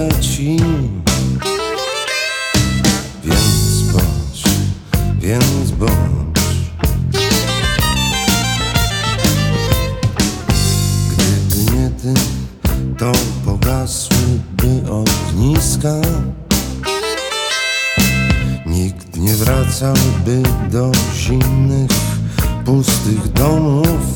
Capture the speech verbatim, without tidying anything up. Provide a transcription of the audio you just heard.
ci. Więc bądź, więc bądź. Gdyby nie ty, to pogasłyby ogniska. Nikt nie wracałby do zimnych, pustych domów.